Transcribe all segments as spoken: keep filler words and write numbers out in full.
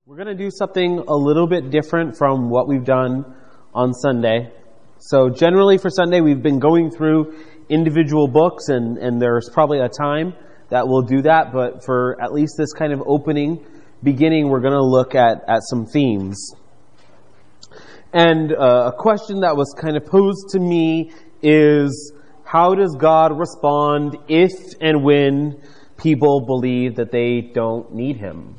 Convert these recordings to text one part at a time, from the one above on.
We're going to do something a little bit different from what we've done on Sunday. So generally for Sunday, we've been going through individual books, and, and there's probably a time that we'll do that. But for at least this kind of opening, beginning, we're going to look at, at some themes. And uh, a question that was kind of posed to me is, how does God respond if and when people believe that they don't need Him?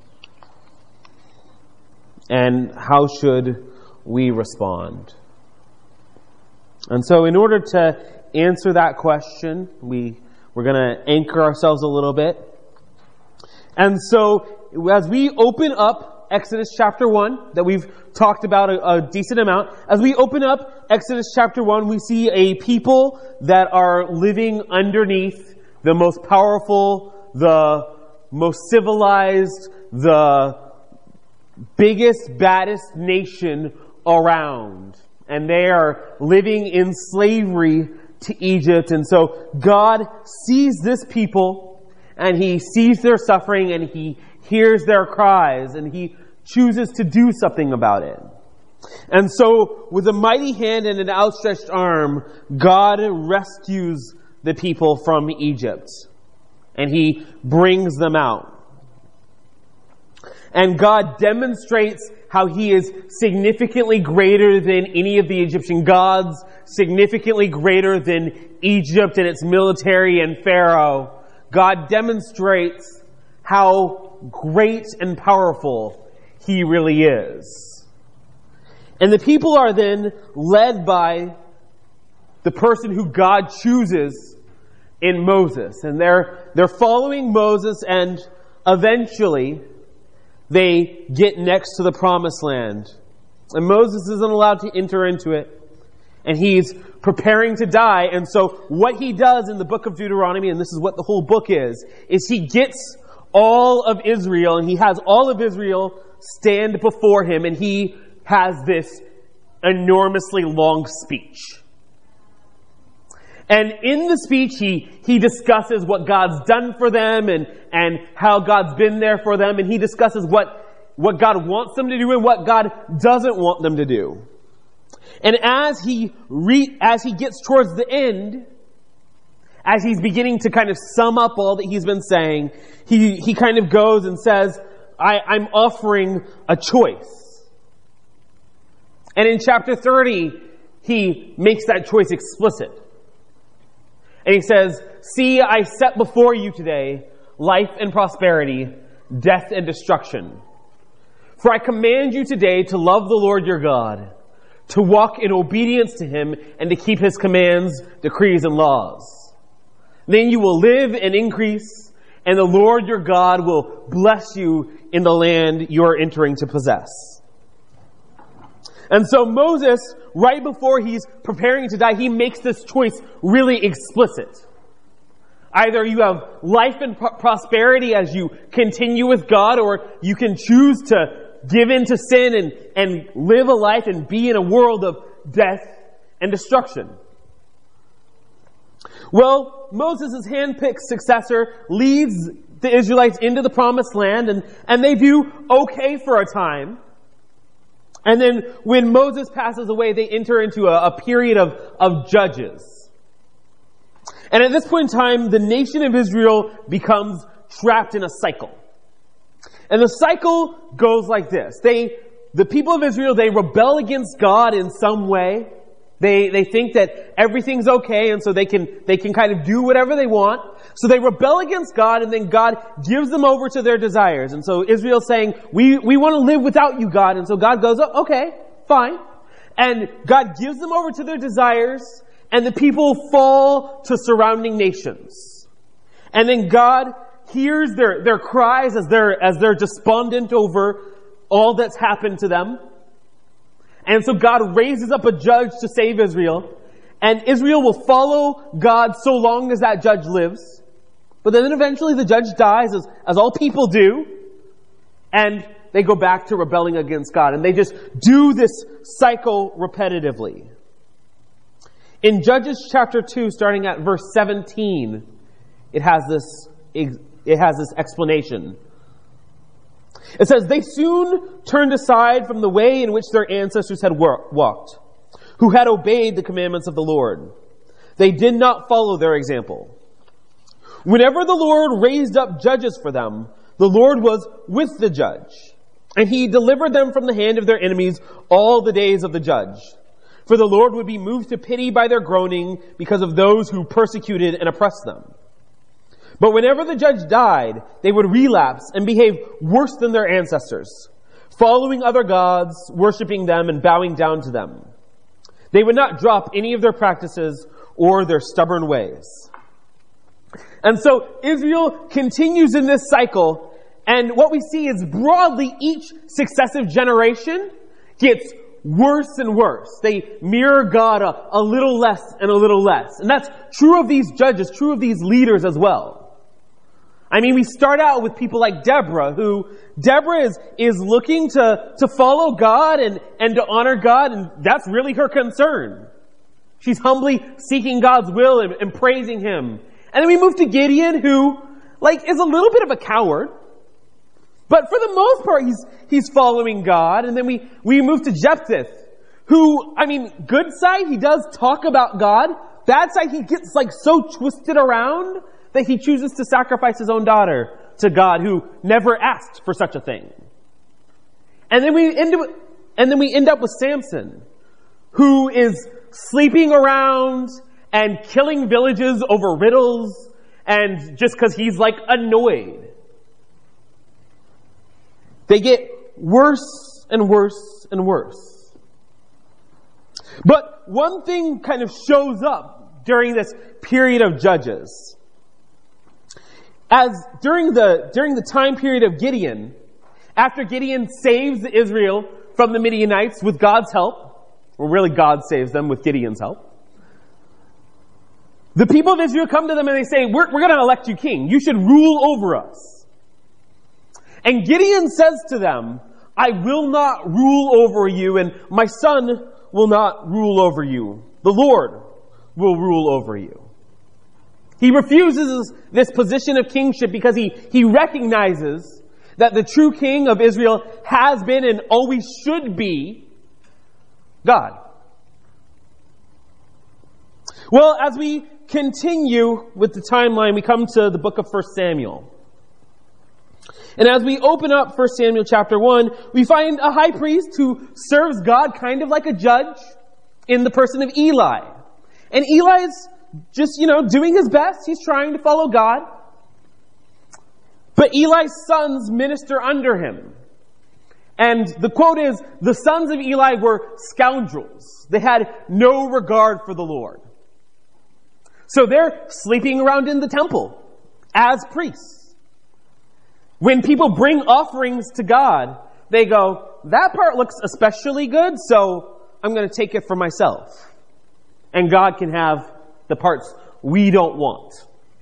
And how should we respond? And so in order to answer that question, we, we're going to anchor ourselves a little bit. And so as we open up Exodus chapter one, that we've talked about a, a decent amount, as we open up Exodus chapter one, we see a people that are living underneath the most powerful, the most civilized, the biggest, baddest nation around. And they are living in slavery to Egypt. And so God sees this people, and He sees their suffering, and He hears their cries, and He chooses to do something about it. And so with a mighty hand and an outstretched arm, God rescues the people from Egypt, and He brings them out. And God demonstrates how He is significantly greater than any of the Egyptian gods, significantly greater than Egypt and its military and Pharaoh. God demonstrates how great and powerful He really is. And the people are then led by the person who God chooses in Moses. And they're, they're following Moses, and eventually they get next to the promised land. And Moses isn't allowed to enter into it. And he's preparing to die. And so what he does in the book of Deuteronomy, and this is what the whole book is, is he gets all of Israel, and he has all of Israel stand before him, and he has this enormously long speech. And in the speech, he, he discusses what God's done for them, and, and how God's been there for them. And he discusses what, what God wants them to do and what God doesn't want them to do. And as he re, as he gets towards the end, as he's beginning to kind of sum up all that he's been saying, he, he kind of goes and says, I, I'm offering a choice. And in chapter thirty, he makes that choice explicit. And he says, see, I set before you today life and prosperity, death and destruction. For I command you today to love the Lord your God, to walk in obedience to Him, and to keep His commands, decrees, and laws. Then you will live and increase, and the Lord your God will bless you in the land you are entering to possess. And so Moses, right before he's preparing to die, he makes this choice really explicit. Either you have life and prosperity as you continue with God, or you can choose to give in to sin and, and live a life and be in a world of death and destruction. Well, Moses' handpicked successor leads the Israelites into the promised land, and, and they do okay for a time. And then when Moses passes away, they enter into a, a period of, of judges. And at this point in time, the nation of Israel becomes trapped in a cycle. And the cycle goes like this. They, the people of Israel, they rebel against God in some way. They, they think that everything's okay, and so they can, they can kind of do whatever they want. So they rebel against God, and then God gives them over to their desires. And so Israel's saying, we, we want to live without you, God. And so God goes, oh, okay, fine. And God gives them over to their desires, and the people fall to surrounding nations. And then God hears their, their cries as they're, as they're despondent over all that's happened to them. And so God raises up a judge to save Israel. And Israel will follow God so long as that judge lives. But then eventually the judge dies, as, as all people do. And they go back to rebelling against God. And they just do this cycle repetitively. In Judges chapter two, starting at verse seventeen, it has this, it has this explanation. It says, they soon turned aside from the way in which their ancestors had walked, who had obeyed the commandments of the Lord. They did not follow their example. Whenever the Lord raised up judges for them, the Lord was with the judge, and he delivered them from the hand of their enemies all the days of the judge. For the Lord would be moved to pity by their groaning because of those who persecuted and oppressed them. But whenever the judge died, they would relapse and behave worse than their ancestors, following other gods, worshiping them, and bowing down to them. They would not drop any of their practices or their stubborn ways. And so Israel continues in this cycle, and what we see is broadly each successive generation gets worse and worse. They mirror God a, a little less and a little less. And that's true of these judges, true of these leaders as well. I mean, we start out with people like Deborah, who Deborah is, is looking to, to follow God and, and to honor God, and that's really her concern. She's humbly seeking God's will and, and praising Him. And then we move to Gideon, who, like, is a little bit of a coward. But for the most part, he's, he's following God. And then we, we move to Jephthah, who, I mean, good side, he does talk about God. Bad side, he gets, like, so twisted around that he chooses to sacrifice his own daughter to God, who never asked for such a thing. And then we end up, and then we end up with Samson, who is sleeping around and killing villages over riddles, and just because he's like annoyed. They get worse and worse and worse. But one thing kind of shows up during this period of Judges. As during the, during the time period of Gideon, after Gideon saves Israel from the Midianites with God's help, or really God saves them with Gideon's help, the people of Israel come to them and they say, we're, we're going to elect you king. You should rule over us. And Gideon says to them, I will not rule over you, and my son will not rule over you. The Lord will rule over you. He refuses this position of kingship because he, he recognizes that the true king of Israel has been and always should be God. Well, as we continue with the timeline, we come to the book of First Samuel. And as we open up First Samuel chapter one, we find a high priest who serves God kind of like a judge in the person of Eli. And Eli is just, you know, doing his best. He's trying to follow God. But Eli's sons minister under him. And the quote is, the sons of Eli were scoundrels. They had no regard for the Lord. So they're sleeping around in the temple as priests. When people bring offerings to God, they go, that part looks especially good, so I'm going to take it for myself. And God can have the parts we don't want.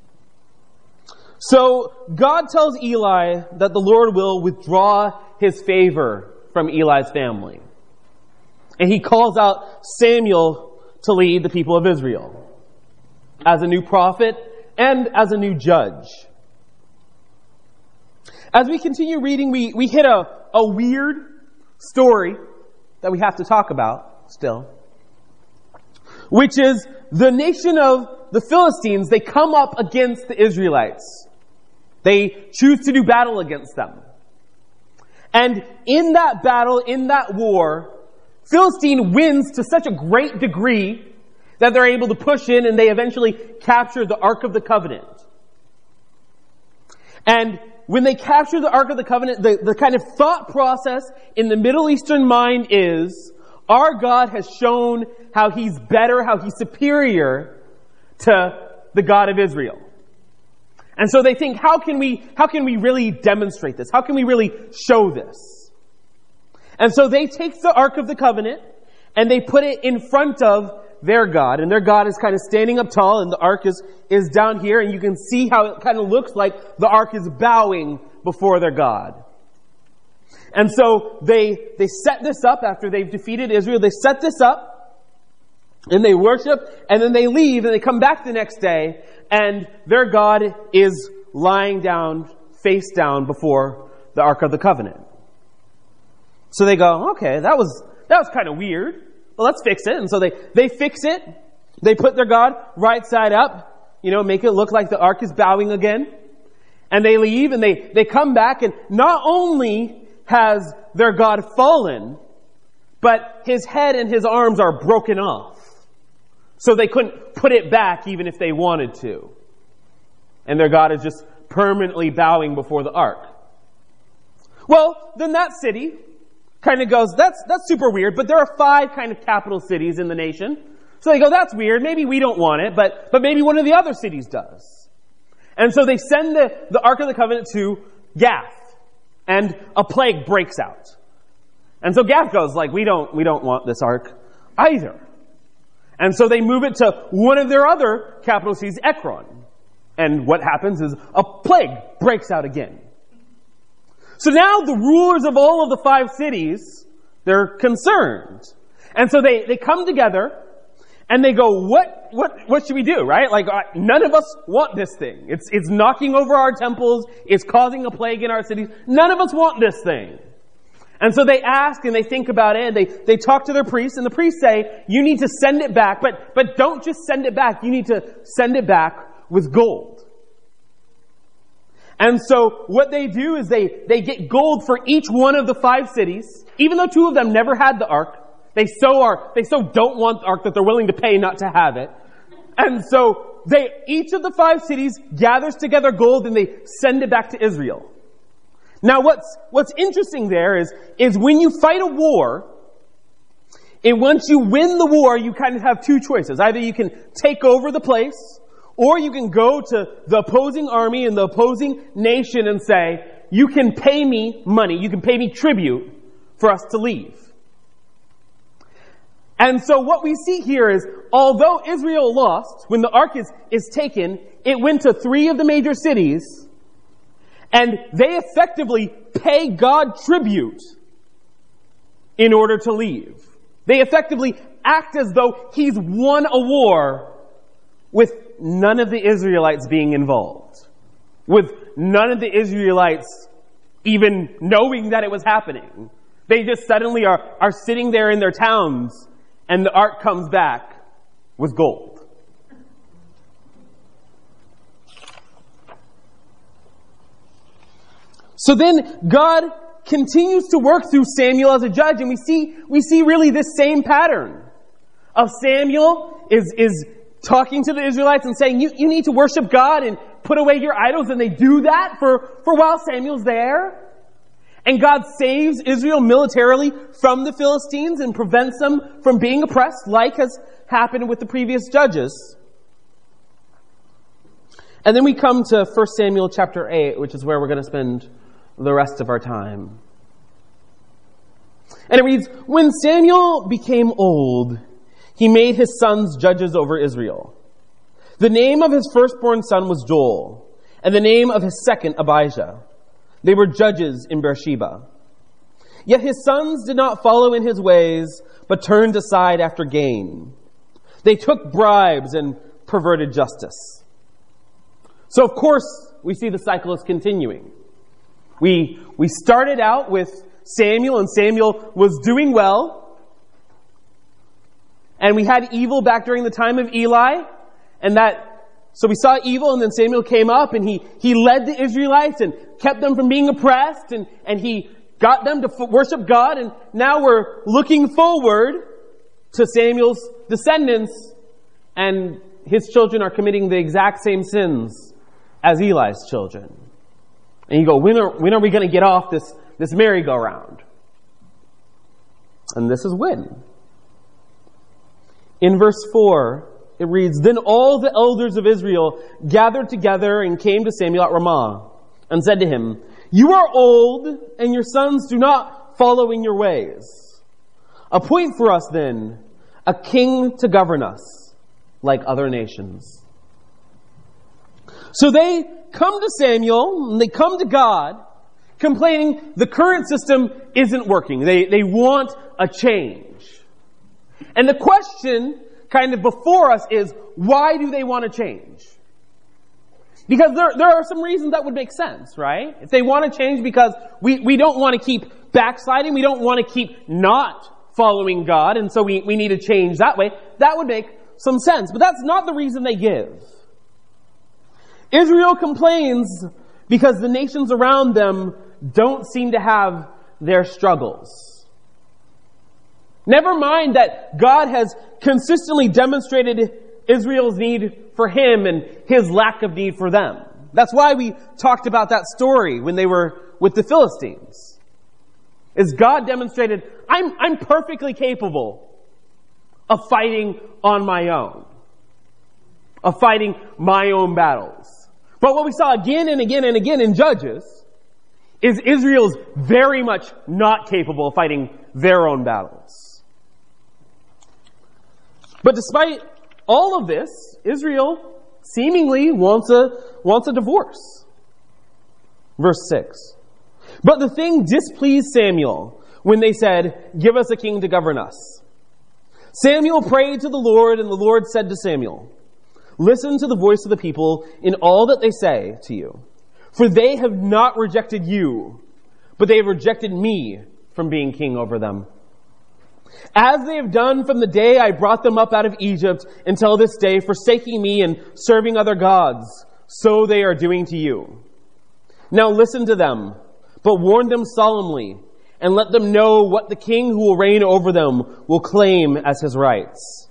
So God tells Eli that the Lord will withdraw his favor from Eli's family. And he calls out Samuel to lead the people of Israel as a new prophet and as a new judge. As we continue reading, we, we hit a, a weird story that we have to talk about still, which is the nation of the Philistines. They come up against the Israelites. They choose to do battle against them. And in that battle, in that war, Philistine wins to such a great degree that they're able to push in and they eventually capture the Ark of the Covenant. And when they capture the Ark of the Covenant, the, the kind of thought process in the Middle Eastern mind is, our God has shown how He's better, how He's superior to the God of Israel. And so they think, how can we, how can we really demonstrate this? How can we really show this? And so they take the Ark of the Covenant and they put it in front of their God. And their God is kind of standing up tall and the Ark is, is down here. And you can see how it kind of looks like the Ark is bowing before their God. And so they, they set this up after they've defeated Israel. They set this up and they worship and then they leave and they come back the next day and their God is lying down, face down before the Ark of the Covenant. So they go, okay, that was, that was kind of weird. Well, let's fix it. And so they, they fix it. They put their God right side up, you know, make it look like the Ark is bowing again. And they leave and they, they come back, and not only has their God fallen, but his head and his arms are broken off. So they couldn't put it back even if they wanted to. And their God is just permanently bowing before the Ark. Well, then that city kind of goes, that's, that's super weird, but there are five kind of capital cities in the nation. So they go, that's weird, maybe we don't want it, but, but maybe one of the other cities does. And so they send the, the Ark of the Covenant to Gath, and a plague breaks out. And so Gath goes like, we don't, we don't want this Ark either. And so they move it to one of their other capital cities, Ekron. And what happens is a plague breaks out again. So now the rulers of all of the five cities, they're concerned. And so they, they come together and they go, what, what, what should we do, right? Like, uh, none of us want this thing. It's, it's knocking over our temples. It's causing a plague in our cities. None of us want this thing. And so they ask and they think about it, and they, they talk to their priests, and the priests say, you need to send it back, but, but don't just send it back. You need to send it back with gold. And so what they do is they, they get gold for each one of the five cities, even though two of them never had the Ark. They so are, they so don't want the Ark that they're willing to pay not to have it. And so they, each of the five cities gathers together gold and they send it back to Israel. Now what's, what's interesting there is, is when you fight a war, and once you win the war, you kind of have two choices. Either you can take over the place, or you can go to the opposing army and the opposing nation and say, you can pay me money, you can pay me tribute for us to leave. And so what we see here is, although Israel lost, when the Ark is, is taken, it went to three of the major cities, and they effectively pay God tribute in order to leave. They effectively act as though he's won a war with none of the Israelites being involved. With none of the Israelites even knowing that it was happening. They just suddenly are, are sitting there in their towns, and the Ark comes back with gold. So then God continues to work through Samuel as a judge, and we see, we see really this same pattern of Samuel is, is talking to the Israelites and saying, you, you need to worship God and put away your idols, and they do that for, for while Samuel's there. And God saves Israel militarily from the Philistines and prevents them from being oppressed, like has happened with the previous judges. And then we come to First Samuel chapter eight, which is where we're going to spend the rest of our time. And it reads, when Samuel became old, he made his sons judges over Israel. The name of his firstborn son was Joel, and the name of his second Abijah. They were judges in Beersheba. Yet his sons did not follow in his ways, but turned aside after gain. They took bribes and perverted justice. So of course, we see the cycle is continuing. We, we started out with Samuel, and Samuel was doing well. And we had evil back during the time of Eli. And that, so we saw evil, and then Samuel came up, and he, he led the Israelites and kept them from being oppressed, and, and he got them to f- worship God. And now we're looking forward to Samuel's descendants, and his children are committing the exact same sins as Eli's children. And you go, when are, when are we going to get off this, this merry-go-round? And this is when. In verse four, it reads, then all the elders of Israel gathered together and came to Samuel at Ramah and said to him, you are old, and your sons do not follow in your ways. Appoint for us then a king to govern us like other nations. So they come to Samuel, and they come to God, complaining the current system isn't working. They, they want a change. And the question kind of before us is, why do they want to change? Because there, there are some reasons that would make sense, right? If they want to change because we, we don't want to keep backsliding, we don't want to keep not following God, and so we, we need to change that way, that would make some sense. But that's not the reason they give. Israel complains because the nations around them don't seem to have their struggles. Never mind that God has consistently demonstrated Israel's need for Him and His lack of need for them. That's why we talked about that story when they were with the Philistines. Is God demonstrated, I'm, I'm perfectly capable of fighting on my own. Of fighting my own battles. But what we saw again and again and again in Judges is Israel's very much not capable of fighting their own battles. But despite all of this, Israel seemingly wants a, wants a divorce. Verse six. But the thing displeased Samuel when they said, "Give us a king to govern us." Samuel prayed to the Lord, and the Lord said to Samuel, "Listen to the voice of the people in all that they say to you. For they have not rejected you, but they have rejected me from being king over them. As they have done from the day I brought them up out of Egypt until this day, forsaking me and serving other gods, so they are doing to you. Now listen to them, but warn them solemnly, and let them know what the king who will reign over them will claim as his rights."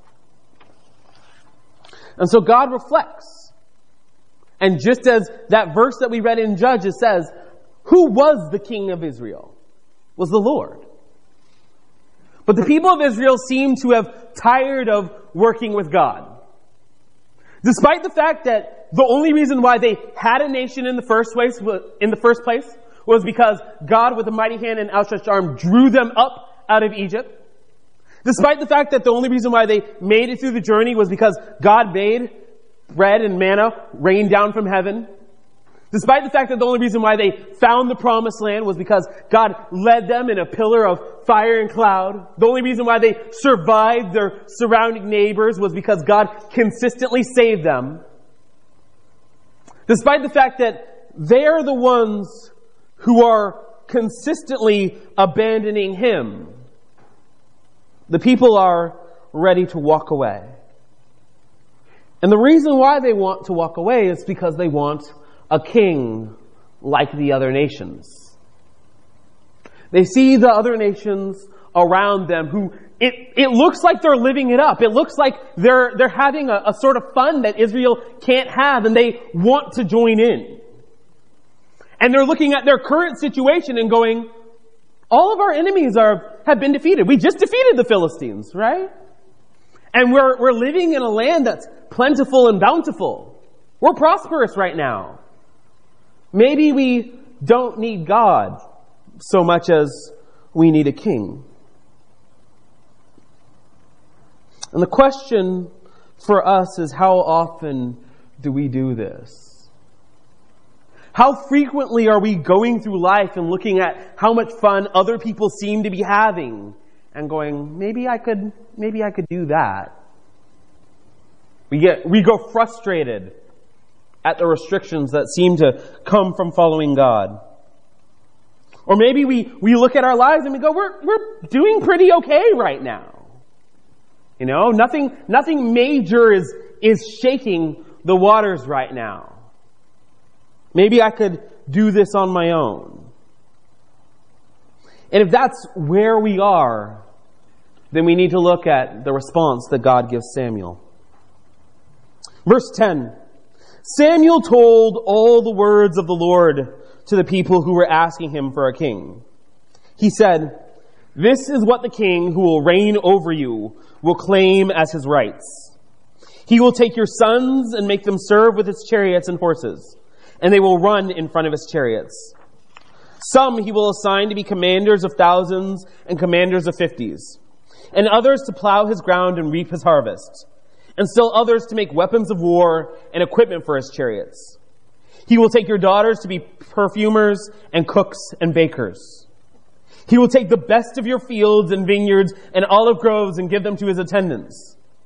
And so God reflects. And just as that verse that we read in Judges says, who was the king of Israel? It was the Lord. But the people of Israel seem to have tired of working with God. Despite the fact that the only reason why they had a nation in the first place, in the first place was because God with a mighty hand and outstretched arm drew them up out of Egypt. Despite the fact that the only reason why they made it through the journey was because God made bread and manna rain down from heaven. Despite the fact that the only reason why they found the promised land was because God led them in a pillar of fire and cloud. The only reason why they survived their surrounding neighbors was because God consistently saved them. Despite the fact that they're the ones who are consistently abandoning Him, the people are ready to walk away. And the reason why they want to walk away is because they want a king like the other nations. They see the other nations around them who, it, it looks like they're living it up. It looks like they're, they're having a, a sort of fun that Israel can't have, and they want to join in. And they're looking at their current situation and going, all of our enemies are, have been defeated. We just defeated the Philistines, right? And we're, we're living in a land that's plentiful and bountiful. We're prosperous right now. Maybe we don't need God so much as we need a king. And the question for us is, how often do we do this? How frequently are we going through life and looking at how much fun other people seem to be having and going, maybe I could, maybe I could do that. We get, we go frustrated at the restrictions that seem to come from following God. Or maybe we, we look at our lives and we go, we're, we're doing pretty okay right now. You know, nothing, nothing major is, is shaking the waters right now. Maybe I could do this on my own. And if that's where we are, then we need to look at the response that God gives Samuel. Verse ten. Samuel told all the words of the Lord to the people who were asking him for a king. He said, "This is what the king who will reign over you will claim as his rights. He will take your sons and make them serve with his chariots and horses, and they will run in front of his chariots. Some he will assign to be commanders of thousands and commanders of fifties, and others to plow his ground and reap his harvest, and still others to make weapons of war and equipment for his chariots. He will take your daughters to be perfumers and cooks and bakers. He will take the best of your fields and vineyards and olive groves and give them to his attendants.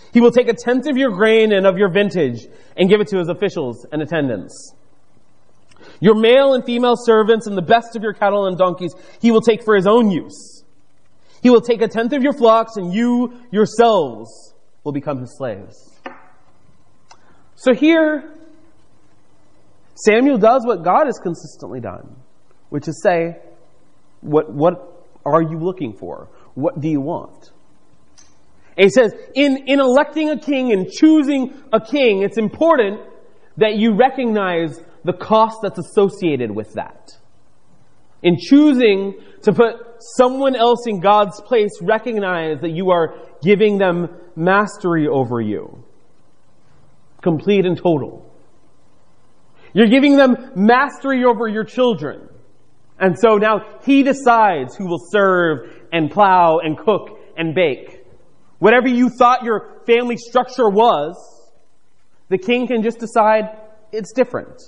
He will take a tenth of your grain and of your vintage and give it to his officials and attendants. Your male and female servants and the best of your cattle and donkeys he will take for his own use. He will take a tenth of your flocks, and you yourselves will become his slaves. So here, Samuel does what God has consistently done, which is say, what, what are you looking for? What do you want? And he says, in, in electing a king and choosing a king, it's important that you recognize the cost that's associated with that. In choosing to put someone else in God's place, recognize that you are giving them mastery over you. Complete and total. You're giving them mastery over your children. And so now he decides who will serve and plow and cook and bake. Whatever you thought your family structure was, the king can just decide it's different.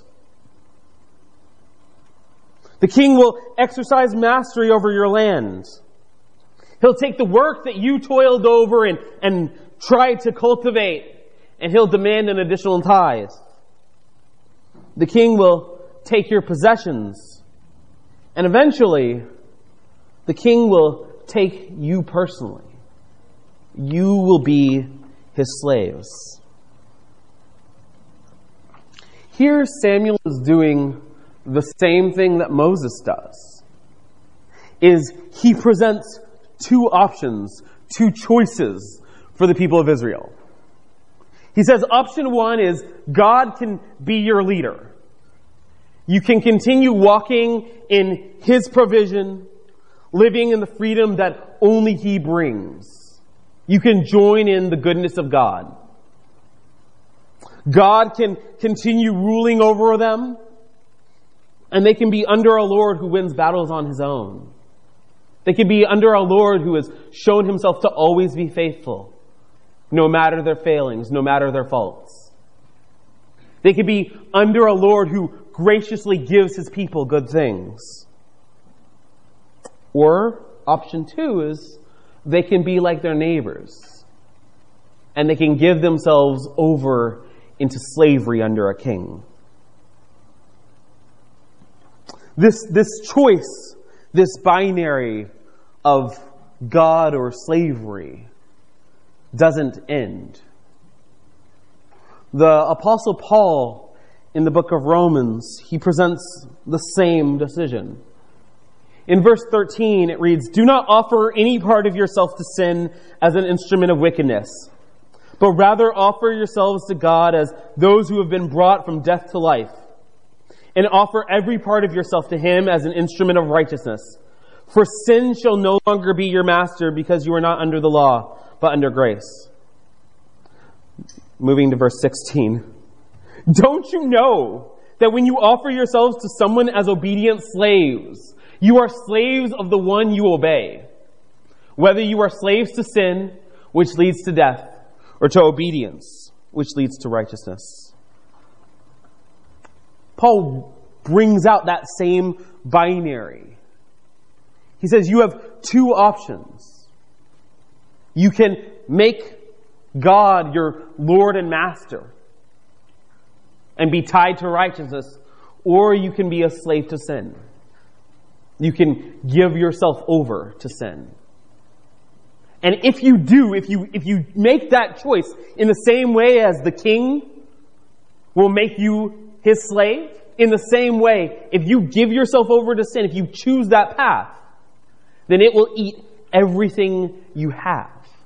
The king will exercise mastery over your land. He'll take the work that you toiled over and, and tried to cultivate, and he'll demand an additional tithe. The king will take your possessions, and eventually, the king will take you personally. You will be his slaves. Here, Samuel is doing the same thing that Moses does. Is he presents two options, two choices for the people of Israel. He says option one is God can be your leader. You can continue walking in his provision, living in the freedom that only he brings. You can join in the goodness of God. God can continue ruling over them, and they can be under a Lord who wins battles on his own. They can be under a Lord who has shown himself to always be faithful, no matter their failings, no matter their faults. They can be under a Lord who graciously gives his people good things. Or option two is they can be like their neighbors, and they can give themselves over into slavery under a king. This, this choice, this binary of God or slavery doesn't end. The Apostle Paul, in the book of Romans, he presents the same decision. In verse thirteen, it reads, "Do not offer any part of yourself to sin as an instrument of wickedness, but rather offer yourselves to God as those who have been brought from death to life, and offer every part of yourself to him as an instrument of righteousness. For sin shall no longer be your master, because you are not under the law, but under grace." Moving to verse sixteen. "Don't you know that when you offer yourselves to someone as obedient slaves, you are slaves of the one you obey, whether you are slaves to sin, which leads to death, or to obedience, which leads to righteousness?" Paul brings out that same binary. He says you have two options. You can make God your Lord and Master and be tied to righteousness, or you can be a slave to sin. You can give yourself over to sin. And if you do, if you, if you make that choice in the same way as the king will make you his slave, in the same way, if you give yourself over to sin, if you choose that path, then it will eat everything you have.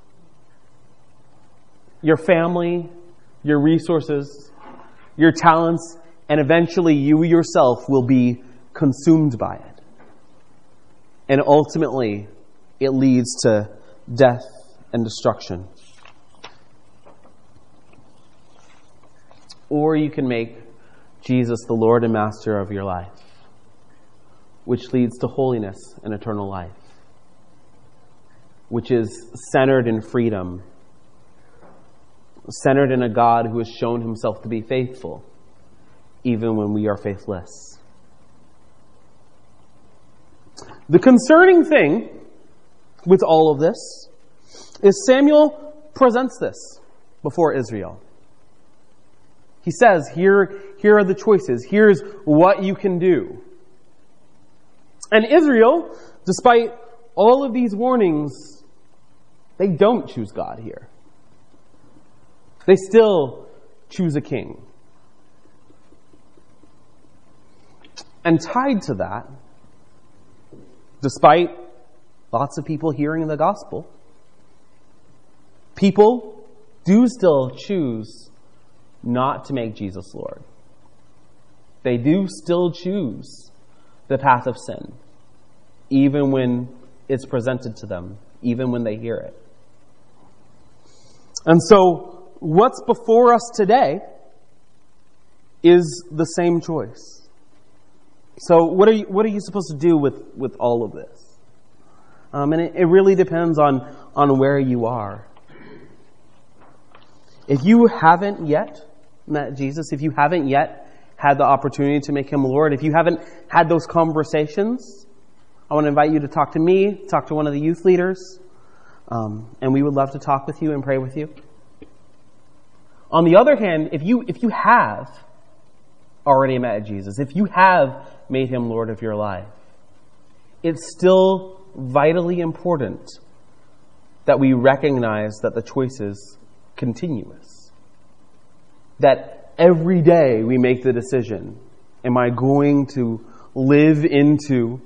Your family, your resources, your talents, and eventually you yourself will be consumed by it. And ultimately, it leads to death and destruction. Or you can make Jesus the Lord and Master of your life, which leads to holiness and eternal life, which is centered in freedom, centered in a God who has shown himself to be faithful, even when we are faithless. The concerning thing with all of this is Samuel presents this. before Israel. He says, here, here are the choices. Here's what you can do. And Israel, despite all of these warnings, they don't choose God here. They still choose a king. And tied to that, despite lots of people hearing the gospel, people do still choose not to make Jesus Lord. They do still choose the path of sin, even when it's presented to them, even when they hear it. And so, what's before us today is the same choice. So, what are you, what are you supposed to do with, with all of this? Um, and it, it really depends on, on where you are. If you haven't yet met Jesus, if you haven't yet had the opportunity to make Him Lord, if you haven't had those conversations, I want to invite you to talk to me, talk to one of the youth leaders, um, and we would love to talk with you and pray with you. On the other hand, if you if you have already met Jesus, if you have made Him Lord of your life, it's still vitally important that we recognize that the choice is continuous. That every day we make the decision, am I going to live into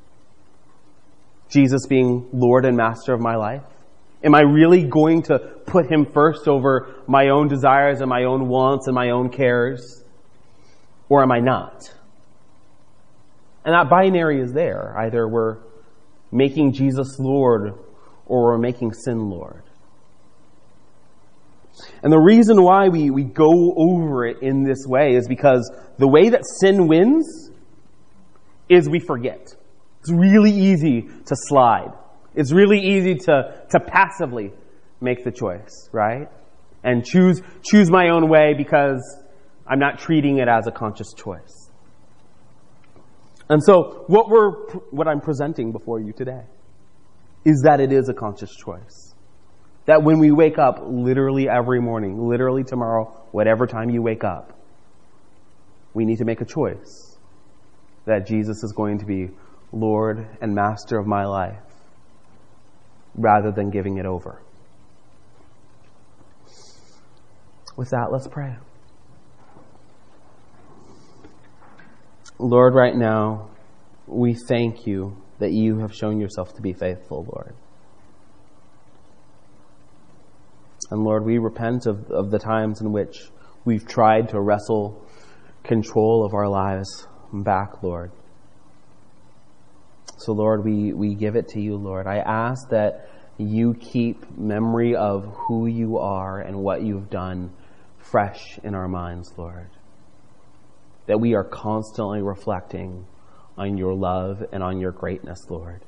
Jesus being Lord and Master of my life? Am I really going to put Him first over my own desires and my own wants and my own cares? Or am I not? And that binary is there. Either we're making Jesus Lord or we're making sin Lord. And the reason why we, we go over it in this way is because the way that sin wins is we forget. It's really easy to slide. It's really easy to, to passively make the choice, right? And choose, choose my own way because I'm not treating it as a conscious choice. And so what we're, what I'm presenting before you today is that it is a conscious choice. That when we wake up, literally every morning, literally tomorrow, whatever time you wake up, we need to make a choice that Jesus is going to be Lord and Master of my life, rather than giving it over. With that, let's pray. Lord, right now, we thank you that you have shown yourself to be faithful, Lord. And Lord, we repent of, of the times in which we've tried to wrestle control of our lives back, Lord. So Lord, we, we give it to you, Lord. I ask that you keep memory of who you are and what you've done fresh in our minds, Lord. That we are constantly reflecting on your love and on your greatness, Lord.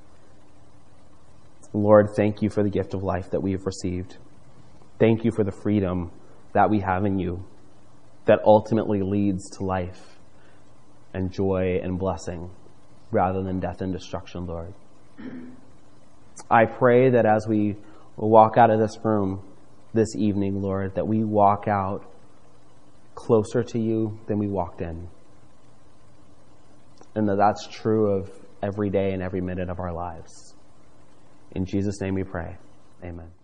Lord, thank you for the gift of life that we have received. Thank you for the freedom that we have in you that ultimately leads to life and joy and blessing rather than death and destruction, Lord. I pray that as we walk out of this room this evening, Lord, that we walk out closer to you than we walked in. And that that's true of every day and every minute of our lives. In Jesus' name we pray. Amen.